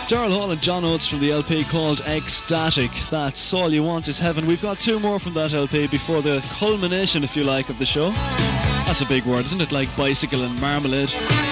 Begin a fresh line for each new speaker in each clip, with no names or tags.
Daryl Hall and John Oates from the LP called Ecstatic. That's All You Want Is Heaven. We've got two more from that LP before the culmination, if you like, of the show. That's a big word, isn't it? Like bicycle and marmalade.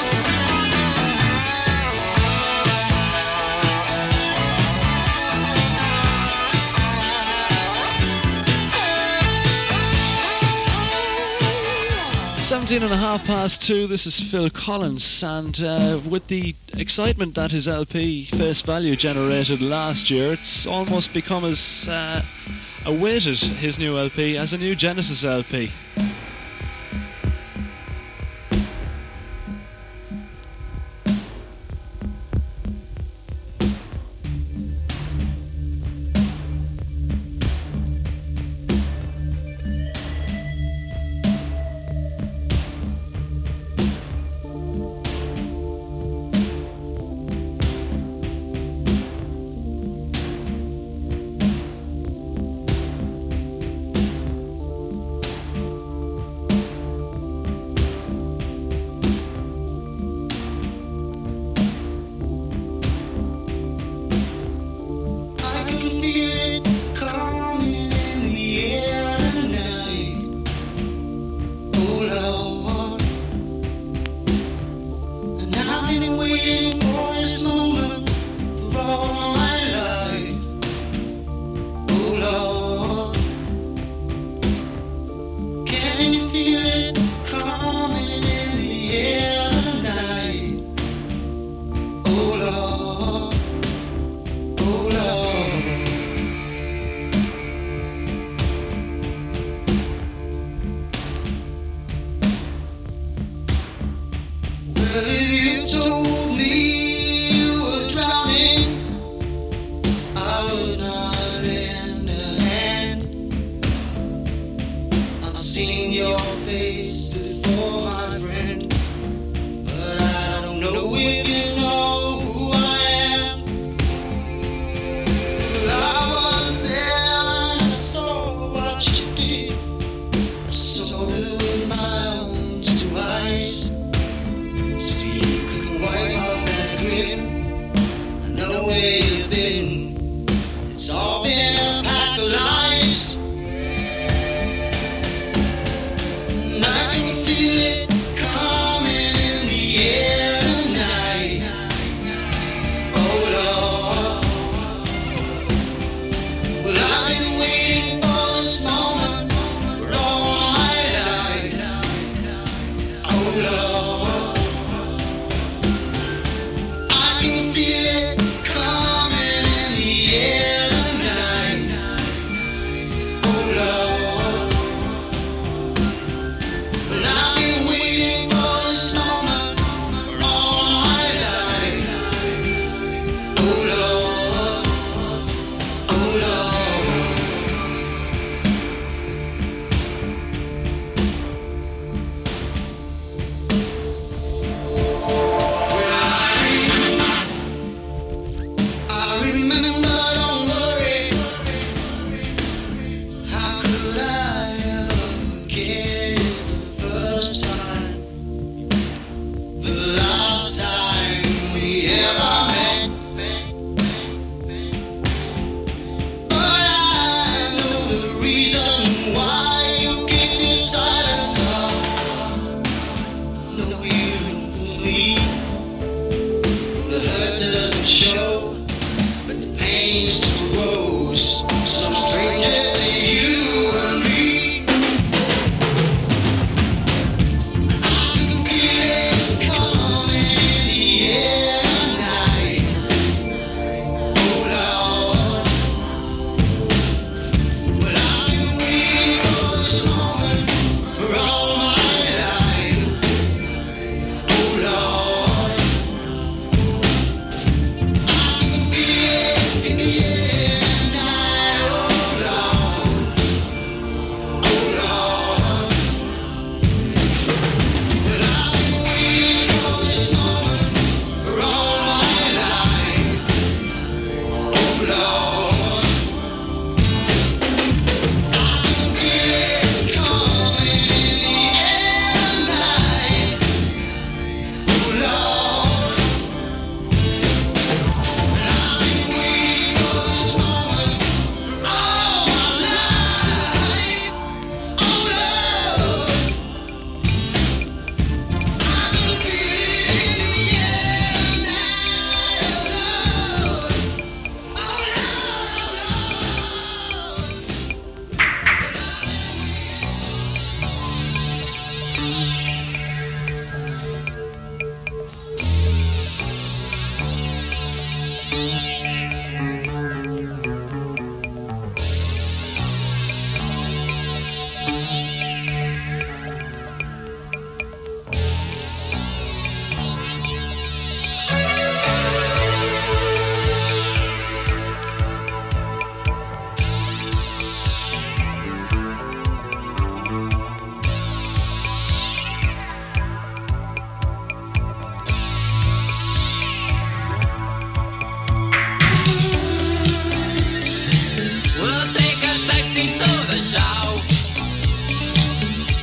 2:17. This is Phil Collins, and with the excitement that his LP Face Value generated last year, it's almost become as awaited, his new LP, as a new Genesis LP.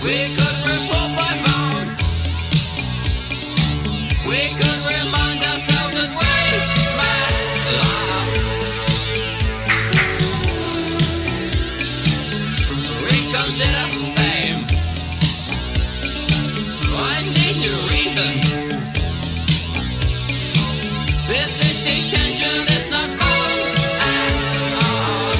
We could report by phone. We could remind ourselves that we must love. Reconsider fame. I need new reasons. This is detention, it's not fun at all.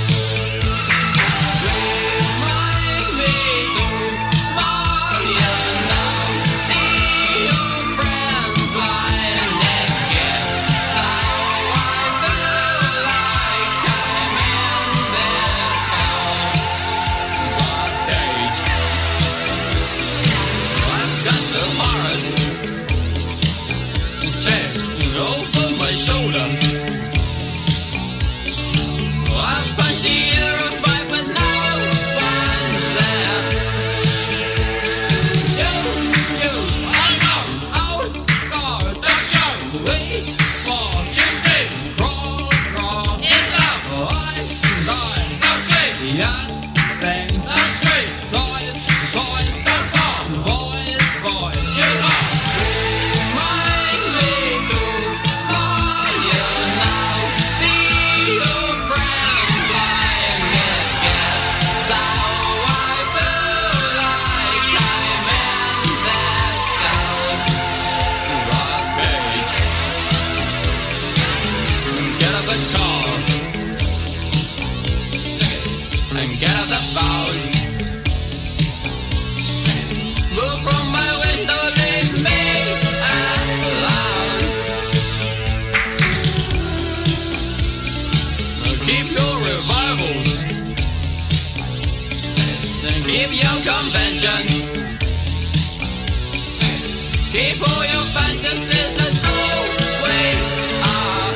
Remind me to smile, you know. The old friends lie and it gets so I feel like I'm in this whole glass cage. I've got the Morris chair over my shoulder. I punched the air of fight, but no one's there. You, I know, old scars that show. We walk, you see, crawl, in love. I so sweet, young things so sweet. Toys, so far. Boys, you know. Remind me to smile, you know. The old friends lying, it gets so I feel like I'm in this glass cage. Get up and call and get out the phone. Move from my window, leave me alone. Keep your revivals, keep your conventions, keep all your fantasies, that's all we are.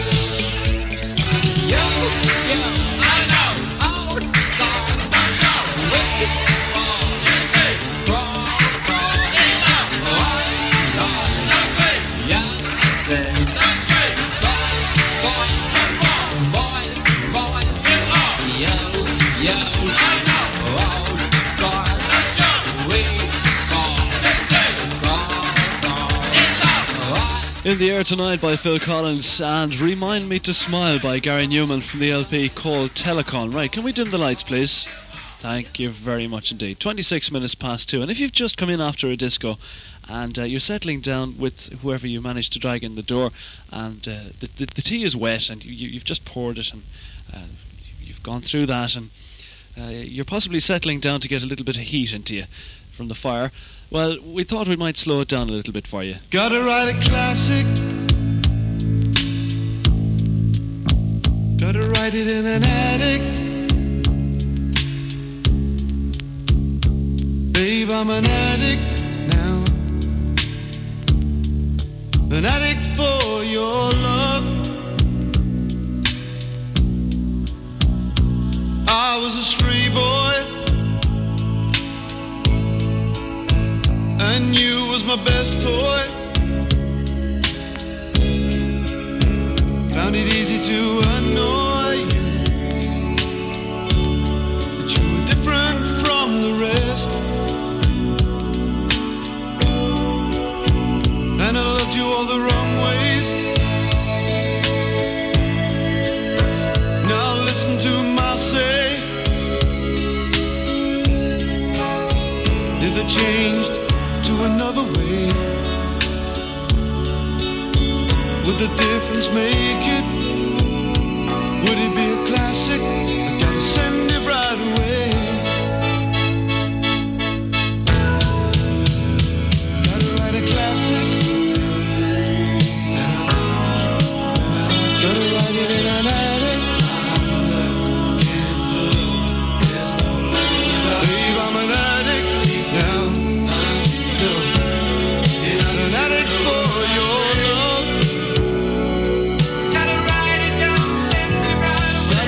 You, I know, old stars, sunshine, we fall, you see, crawl, in love, so sweet, young things, so sweet, toys, so far, boys, you are, yo, I know, old stars, sunshine, we fall, you see, crawl, in love,
In the Air Tonight by Phil Collins and Remind Me to Smile by Gary Newman from the LP called Telecon. Right, can we dim the lights, please? Thank you very much indeed. 26 minutes past 2. And if you've just come in after a disco and you're settling down with whoever you managed to drag in the door and the tea is wet and you've just poured it and you've gone through that and you're possibly settling down to get a little bit of heat into you from the fire, well, we thought we might slow it down a little bit for you.
Gotta write a classic. Gotta write it in an attic. Babe, I'm an addict now. An addict for your love. I was a stray boy and you was my best toy. Found it easy to annoy you, that you were different from the rest. And I loved you all the wrong ways. Now listen to my say. If it changed to another way, would the difference make it? Would it be a classic? I gotta send it right away. Gotta write a classic. Gotta write it in an attic. Babe, I'm an addict now. An addict for your love. Gotta write it down, send it right away.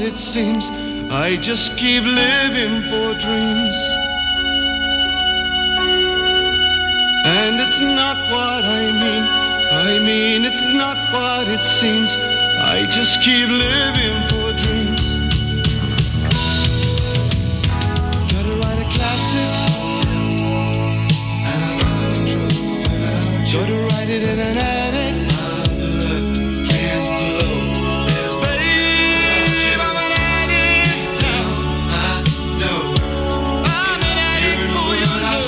it seems. I just keep living for dreams. And it's not what I mean it's not what it seems. I just keep living for dreams. Gotta write a classic, and I'm out of control without you. Gotta write it in an attic. My blood can't flow. There's babe, I'm an addict now. I know I'm an addict for your love.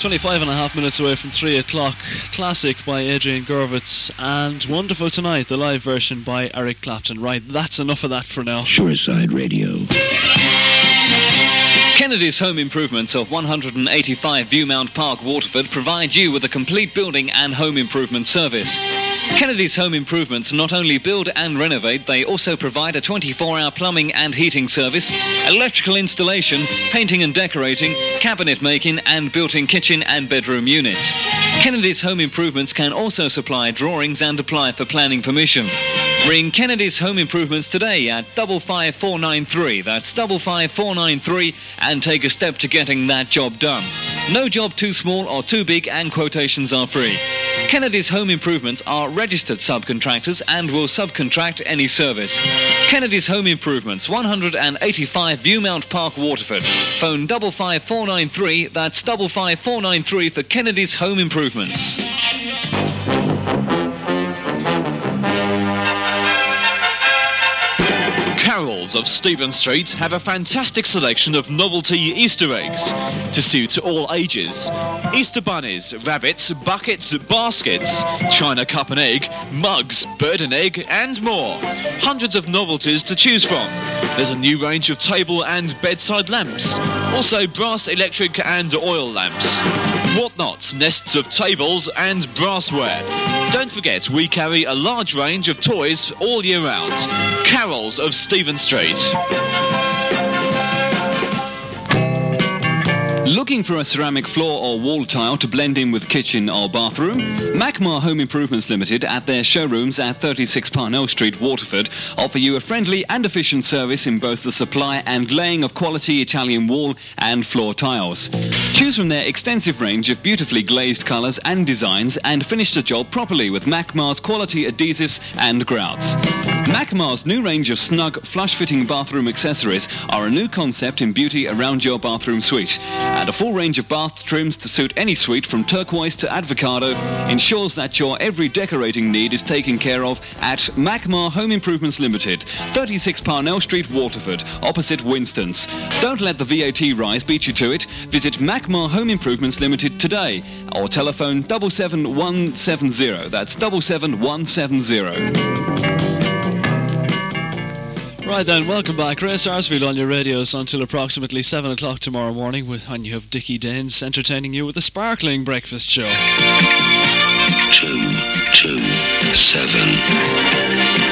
25 and a half minutes away from 3 o'clock. Classic by Adrian Gurvitz, and Wonderful Tonight, the live version by Eric Clapton. Right, that's enough of that for now.
Shoreside Radio.
Kennedy's Home Improvements of 185 Viewmount Park, Waterford provide you with a complete building and home improvement service. Kennedy's Home Improvements not only build and renovate, they also provide a 24-hour plumbing and heating service, electrical installation, painting and decorating, cabinet making and built-in kitchen and bedroom units. Kennedy's Home Improvements can also supply drawings and apply for planning permission. Ring Kennedy's Home Improvements today at 55493. That's 55493, and take a step to getting that job done. No job too small or too big, and quotations are free. Kennedy's Home Improvements are registered subcontractors and will subcontract any service. Kennedy's Home Improvements, 185 Viewmount Park, Waterford. Phone 55493. That's 55493 for Kennedy's Home Improvements.
Carol's of Stephen Street have a fantastic selection of novelty Easter eggs to suit all ages. Easter bunnies, rabbits, buckets, baskets, china cup and egg, mugs, bird and egg, and more. Hundreds of novelties to choose from. There's a new range of table and bedside lamps. Also brass, electric and oil lamps. Whatnots, nests of tables and brassware. Don't forget, we carry a large range of toys all year round. Carol's of Stephen Street.
Looking for a ceramic floor or wall tile to blend in with kitchen or bathroom? Macmar Home Improvements Limited at their showrooms at 36 Parnell Street, Waterford offer you a friendly and efficient service in both the supply and laying of quality Italian wall and floor tiles. Choose from their extensive range of beautifully glazed colours and designs and finish the job properly with Macmar's quality adhesives and grouts. Macmar's new range of snug, flush-fitting bathroom accessories are a new concept in beauty around your bathroom suite. And a full range of bath trims to suit any suite from turquoise to avocado ensures that your every decorating need is taken care of at Macmar Home Improvements Limited, 36 Parnell Street, Waterford, opposite Winston's. Don't let the VAT rise beat you to it. Visit Macmar Home Improvements Limited today or telephone 77170. That's 77170.
Right then, welcome back. Ray Sarsfield on your radios until approximately 7 o'clock tomorrow morning, and you have Dickie Danes entertaining you with a sparkling breakfast show.
227.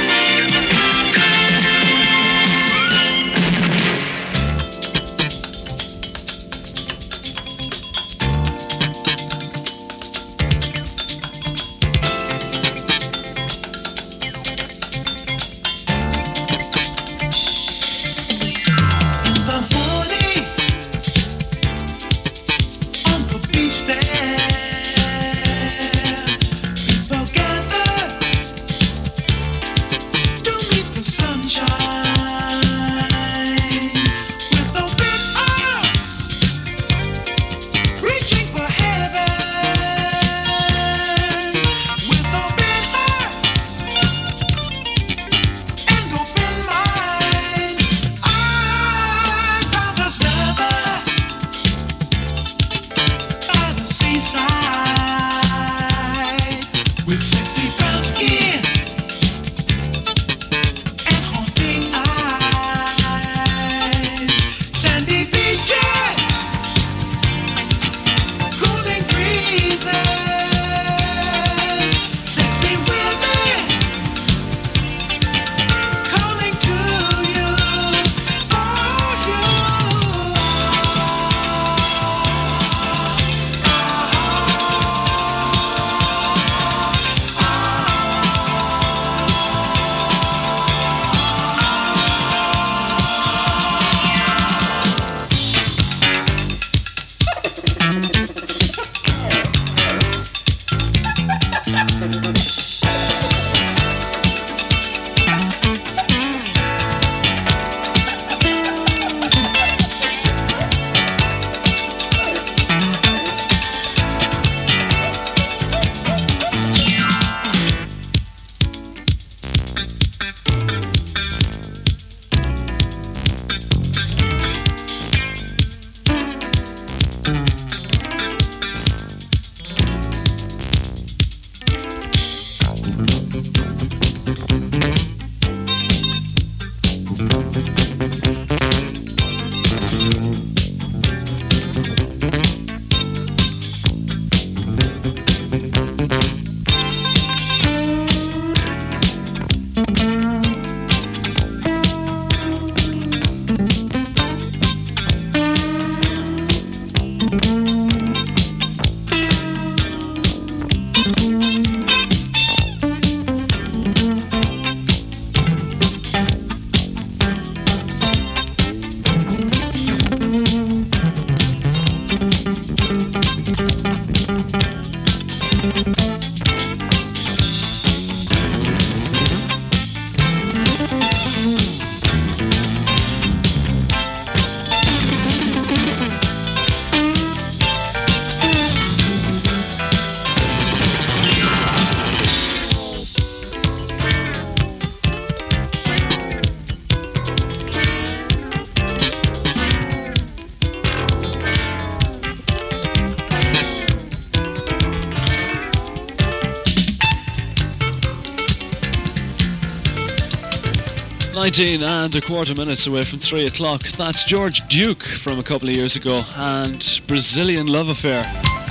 19 and a quarter minutes away from 3 o'clock. That's George Duke from a couple of years ago and Brazilian Love Affair.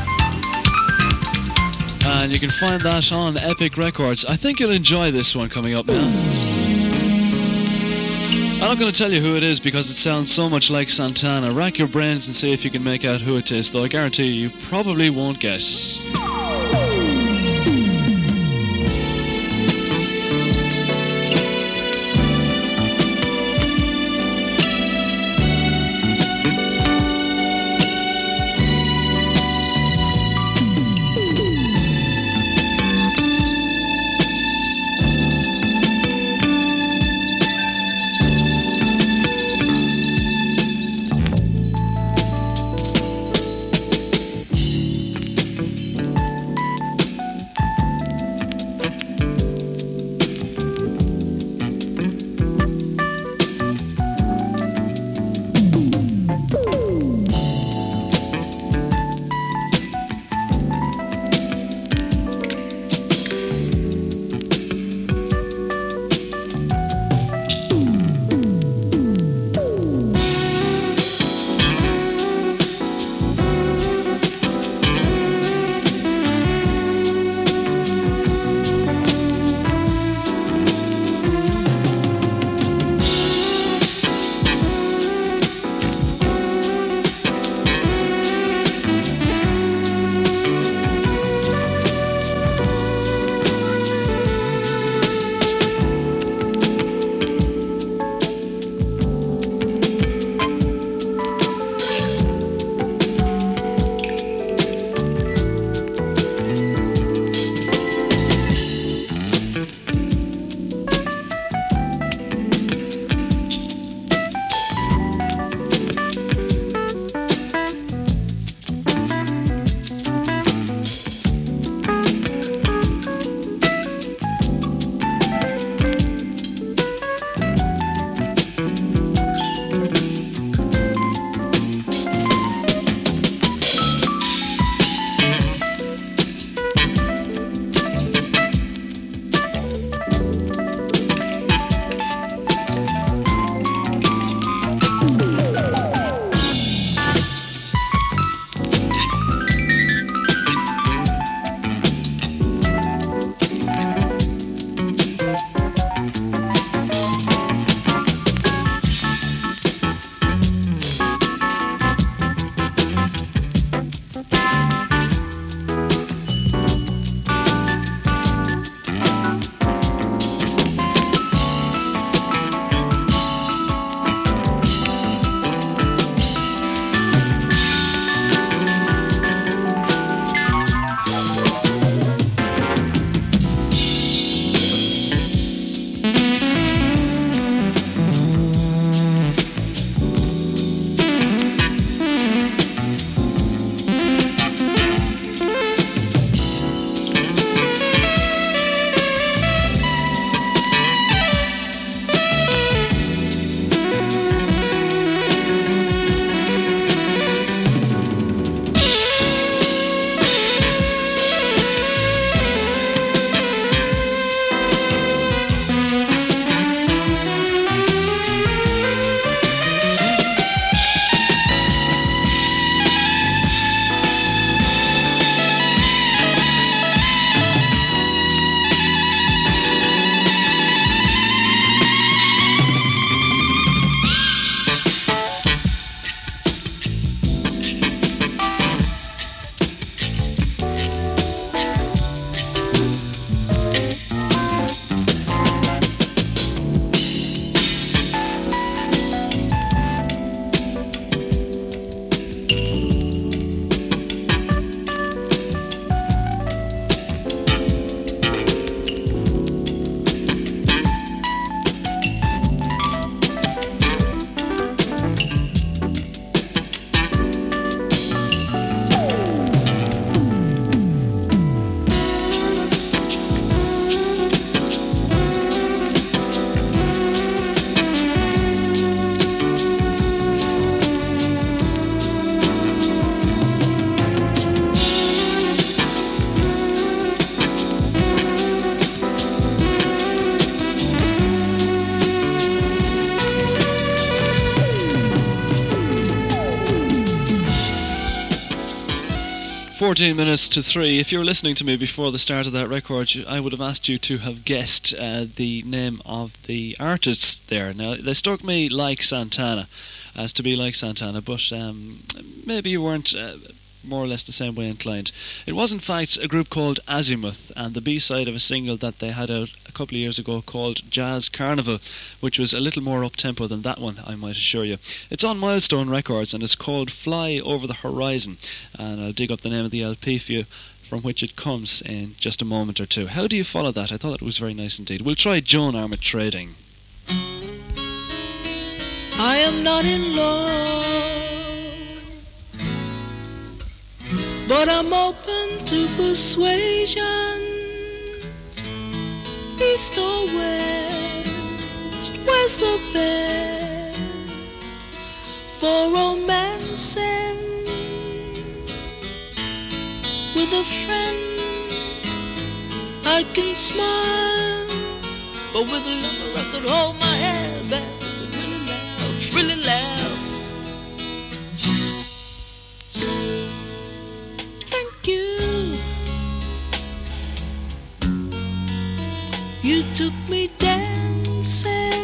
And you can find that on Epic Records. I think you'll enjoy this one coming up now. I'm not going to tell you who it is because it sounds so much like Santana. Rack your brains and see if you can make out who it is, though I guarantee you probably won't guess. 14 minutes to 3. If you were listening to me before the start of that record, I would have asked you to have guessed the name of the artist there. Now, they struck me like Santana, as to be like Santana, but maybe you weren't more or less the same way inclined. It was in fact a group called Azimuth, and the B-side of a single that they had out a couple of years ago called Jazz Carnival, which was a little more up-tempo than that one, I might assure you. It's on Milestone Records and it's called Fly Over the Horizon, and I'll dig up the name of the LP for you, from which it comes in just a moment or two. How do you follow that? I thought it was very nice indeed. We'll try Joan Armour Trading.
I am not in love, but I'm open to persuasion. East or west, where's the best for romancing? With a friend I can smile, but with a lover I could hold my head back and really laugh, really laugh. Thank you. You took me dancing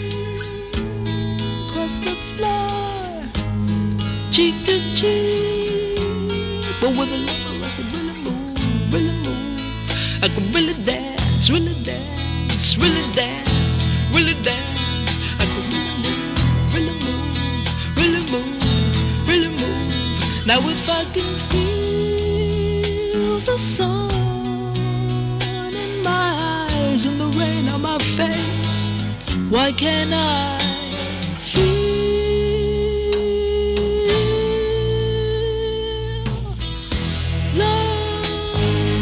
across the floor, cheek to cheek, but with a lover I could really move, really move. I could really dance, really dance, really dance, really dance. I could really move, really move, really move, really move. Now if I can feel the sun in my eyes and the rain on my face, why can't I feel love?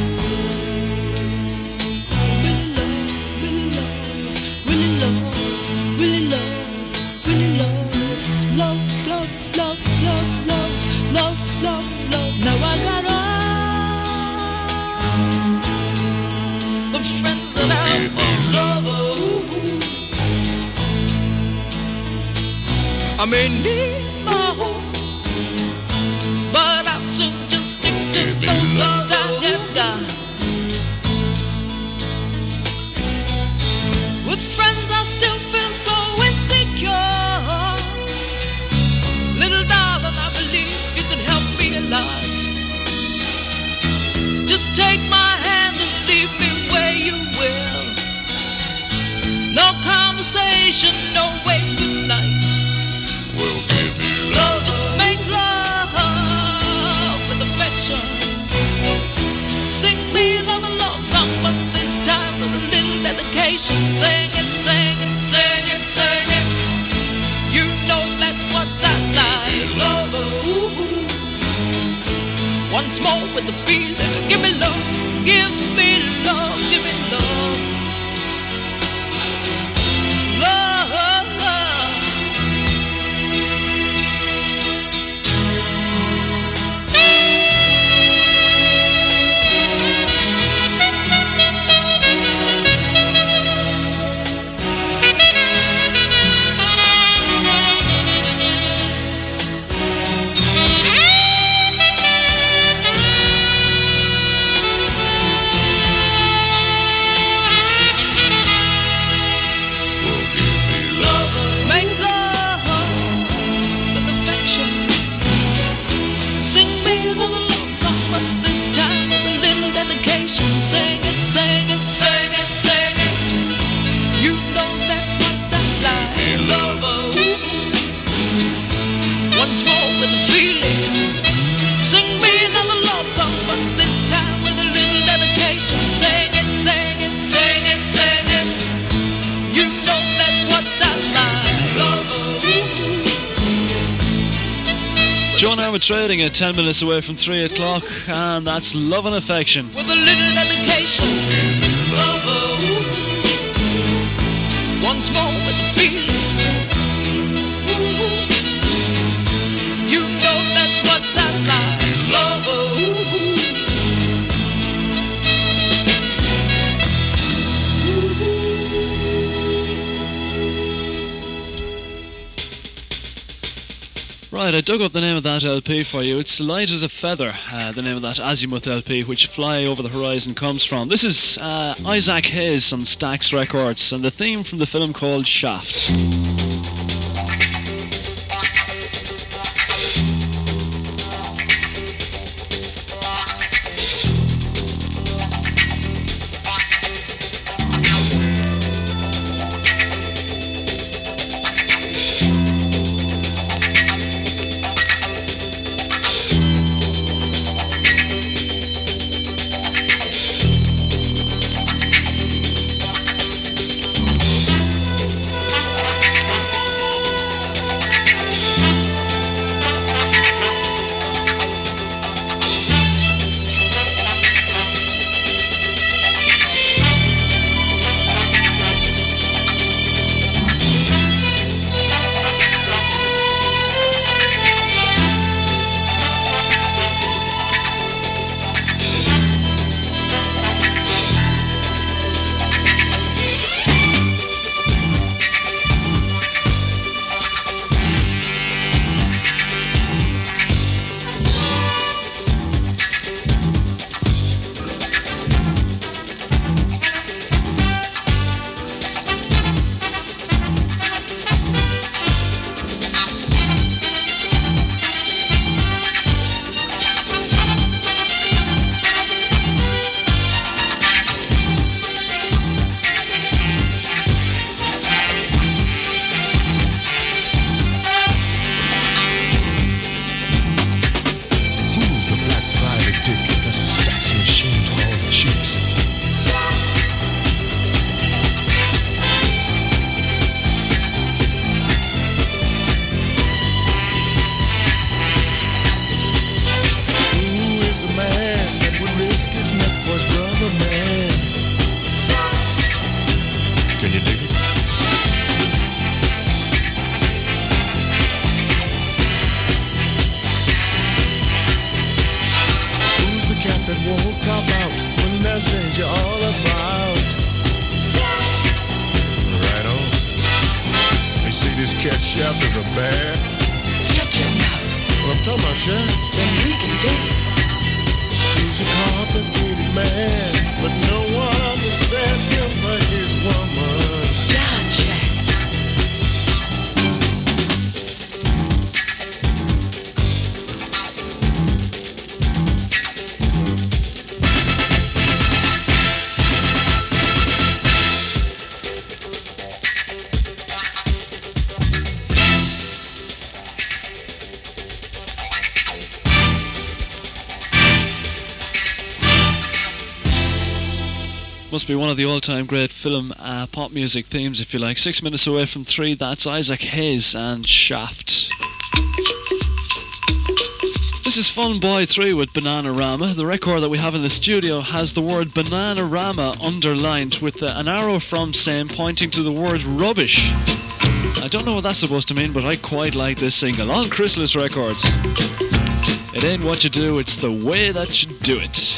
Really love, really love, really love, really love, really love, love, love, love, love, love, love, love, love. Now I got all the friends that I love. I may need my home, but I should just stick to those that I have got. With friends I still feel so insecure. Little darling, I believe you could help me a lot. Just take my hand and leave me where you will. No conversation, no wait, good night.
We'll give you
Love, just make love with affection. Sing me another love song, but this time with a little dedication. Sing it, sing it, sing it, sing it. You know that's what I like. Love, once more with the feeling. Give me love, give me love, give me love. Love, love. Make love with affection. Sing me another love song, but this time with a little dedication. Sing it, sing it, sing it, sing it. You know that's what I like. Love, once more with the feeling. Sing me another love song, but this time with a little dedication. Sing it, sing it, sing it, sing it. You know that's what I like. Love,
Joan Armour Trading at 10 minutes away from 3 o'clock, and that's Love and Affection.
with a little dedication. Love, once more with the feeling. You know that's what I like. Love,
Right, I dug up the name of that LP for you. It's Light as a Feather, the name of that Azimuth LP, which Fly Over the Horizon comes from. This is Isaac Hayes on Stax Records, and the theme from the film called Shaft. Must be one of the all-time great film pop music themes, if you like. 6 minutes away from 3, that's Isaac Hayes and Shaft. This is Fun Boy 3 with Bananarama. The record that we have in the studio has the word Bananarama underlined with an arrow from same pointing to the word rubbish. I don't know what that's supposed to mean, but I quite like this single on Chrysalis Records. It ain't what you do, it's the way that you do it.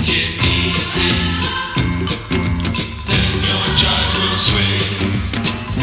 Then your jive will sway.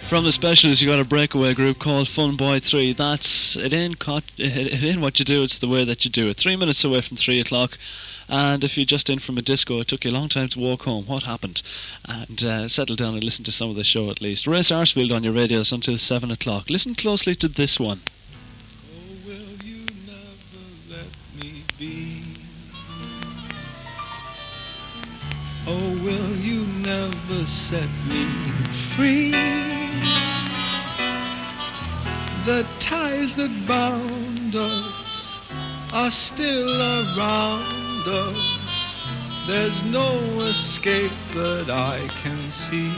From the Specials, you got a breakaway group called Fun Boy 3. That's it ain't what you do, it's the way that you do it. 3 minutes away from 3 o'clock, and if you're just in from a disco, it took you a long time to walk home. What happened? And settle down and listen to some of the show at least. Ray Sarsfield on your radios until 7 o'clock. Listen closely to this one.
Oh, will you never let me be? Oh, will you never set me free? The ties that bound us are still around us. There's no escape that I can see.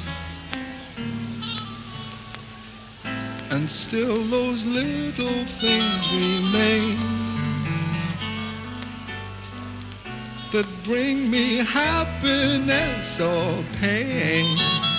And still those little things remain that bring me happiness or pain.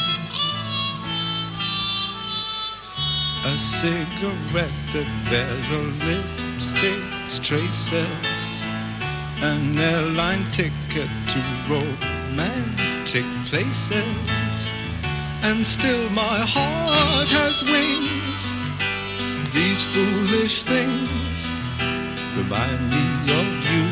A cigarette that bears a lipstick's traces, an airline ticket to romantic places, and still my heart has wings. These foolish things remind me of you.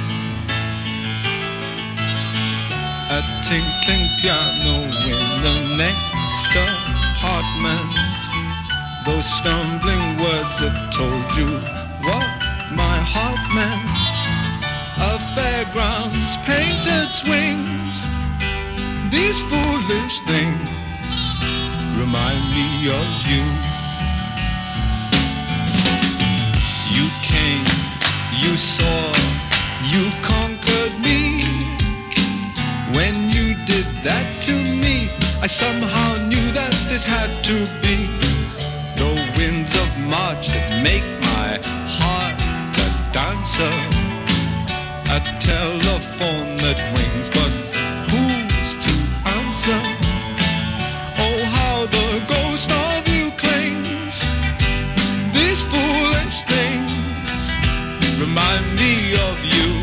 A tinkling piano in the next apartment, those stumbling words that told you what my heart meant. A fairground's painted swings. These foolish things remind me of you. You came, you saw, you conquered me. When you did that to me, I somehow knew that this had to be. The winds of March that make my heart a dancer, a telephone that rings, but who's to answer? Oh, how the ghost of you clings. These foolish things remind me of you.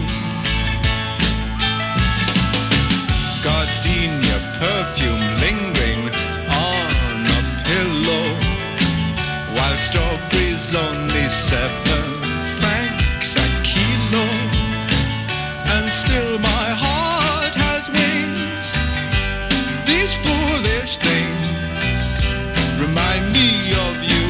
Gardenia perfume lingering on a pillow, while strawberries only 7 francs a kilo. And still my heart has wings. These foolish things remind me of you.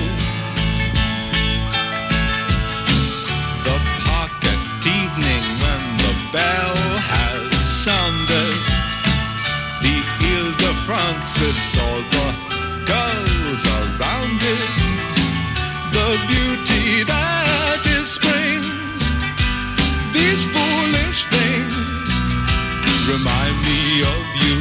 The park at evening when the bell has sounded, the Ile-de-France with all the girls around it, the beauty that is spring. These foolish things remind me of you.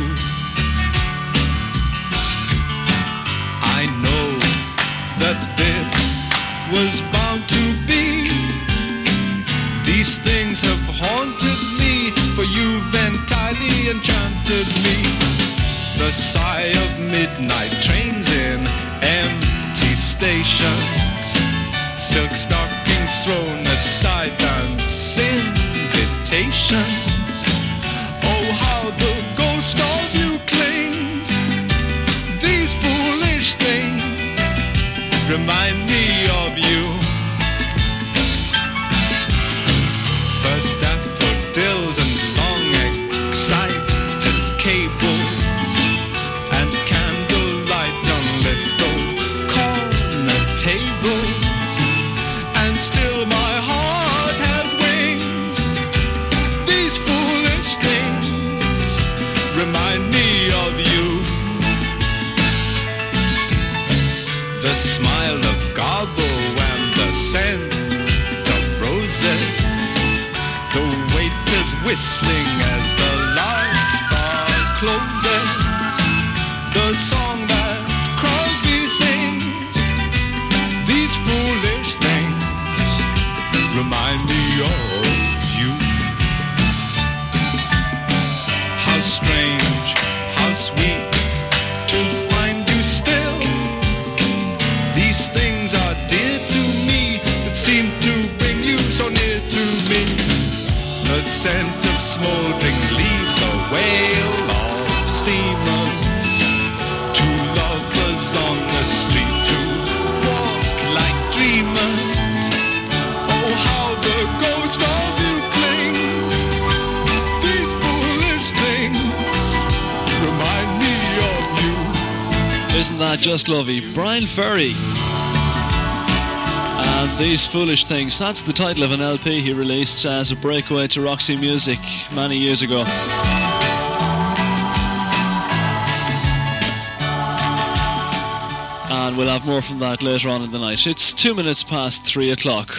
I know that this was bound to be. These things have haunted me, for you've entirely enchanted me. The sigh of midnight trains in empty stations, silk stockings thrown aside, dance invitations. Oh, how the ghost of you clings. These foolish things remind me of you. First daffodils and long excited cables, and candlelight on little corner tables, and still my heart has wings. These foolish things remind me of you. The smile of Garbo and the scent of roses, the waiters whistling as the last bar closes, the song that Crosby sings. These foolish things remind me of you. How strange, how sweet to find you still. These things are dear to me, that seem to bring you so near to me. The scent of smoldering leaves, the wail of steamers, two lovers on
Isn't that just lovely? Brian Ferry. And These Foolish Things. That's the title of an LP he released as a breakaway to Roxy Music many years ago. And we'll have more from that later on in the night. It's 2 minutes past 3 o'clock.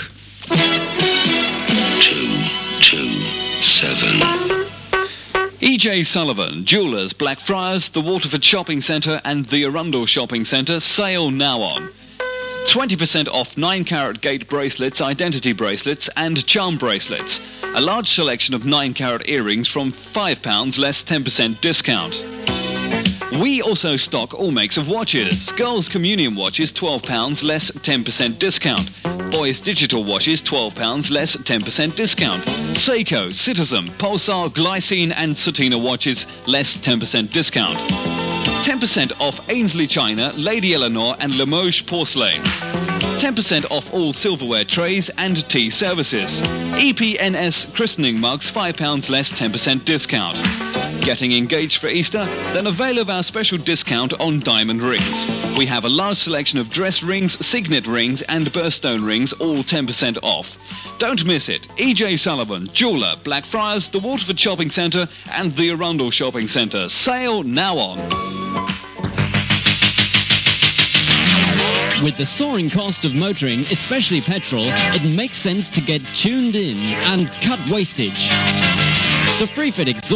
227.
E.J. Sullivan, Jewellers, Blackfriars, the Waterford Shopping Centre and the Arundel Shopping Centre, sale now on. 20% off 9-carat gate bracelets, identity bracelets and charm bracelets. A large selection of 9-carat earrings from £5 less 10% discount. We also stock all makes of watches. Girls' communion watches, £12 less 10% discount. Boys' digital watches, £12 less 10% discount. Seiko, Citizen, Pulsar, Glycine and Satina watches, less 10% discount. 10% off Ainsley China, Lady Eleanor and Limoges porcelain. 10% off all silverware trays and tea services. EPNS christening mugs, £5 less 10% discount. Getting engaged for Easter? Then avail of our special discount on diamond rings. We have a large selection of dress rings, signet rings and birthstone rings, all 10% off. Don't miss it. E.J. Sullivan, Jeweller, Blackfriars, the Waterford Shopping Centre and the Arundel Shopping Centre. Sale now on.
With the soaring cost of motoring, especially petrol, it makes sense to get tuned in and cut wastage. The Freefit exhaust